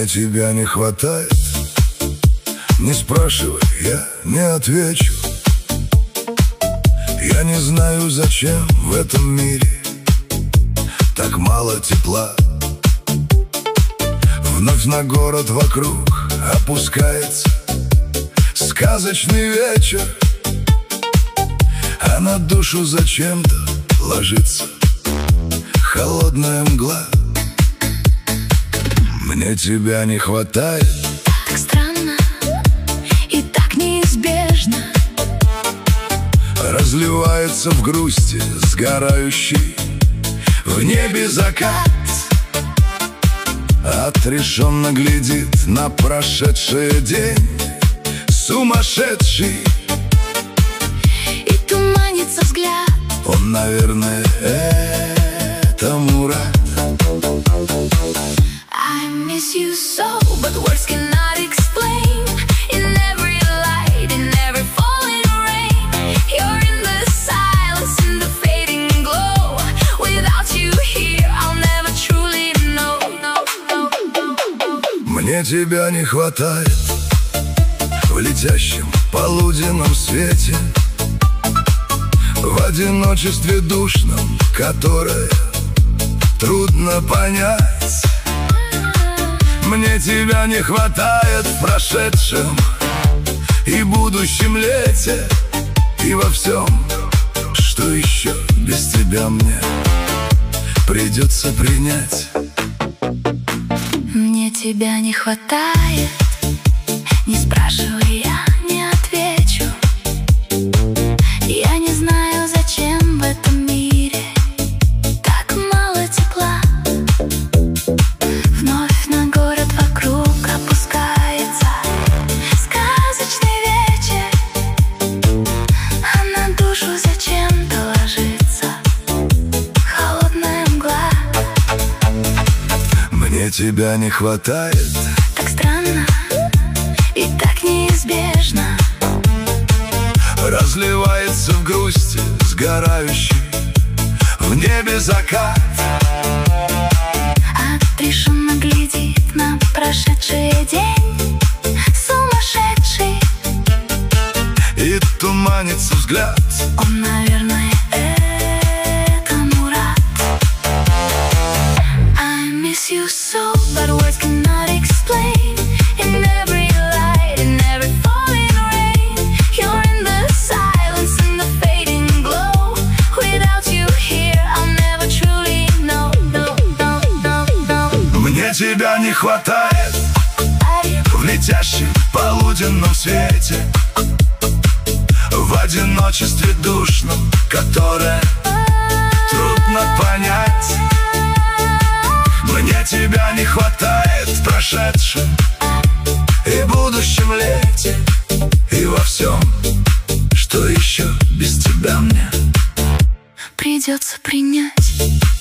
Мне тебя не хватает. Не спрашивай, я не отвечу. Я не знаю, зачем в этом мире так мало тепла. Вновь на город вокруг опускается сказочный вечер, а на душу зачем-то ложится холодная мгла. Мне тебя не хватает. Так странно и так неизбежно. Разливается в грусти сгорающий в небе закат. Отрешенно глядит на прошедший день сумасшедший, и туманится взгляд. Он, наверное, этому рад. I miss you so, but words cannot explain. In every light, in every falling rain, you're in the silence, in the fading glow. Without you here, I'll never truly know. Мне тебя не хватает в летящем полуденном свете, в одиночестве душном, которое трудно понять. Мне тебя не хватает в прошедшем и будущем лете, и во всем, что еще без тебя мне придется принять. Мне тебя не хватает. Не спрашивай, я не отвечу. Я не знаю, зачем в этом мире так мало тепла. Вновь на город вокруг опускается сказочный вечер, а на душу зачем-то ложится холодная мгла. Мне тебя не хватает. Так странно и так неизбежно. Разливается в грусти сгорающий в небе закат. Отрешенно глядит на прошедший день сумасшедший, и туманится взгляд. Он, наверное, этому рад. I miss you so, but words cannot explain. In every light, in every falling rain, you're in the silence, in the fading glow. Without you here, I'll never truly know. Мне тебя не хватает в летящем полуденном свете, в одиночестве душном, которое трудно понять. Мне тебя не хватает в прошедшем и будущем лете, и во всем, что еще без тебя мне придется принять.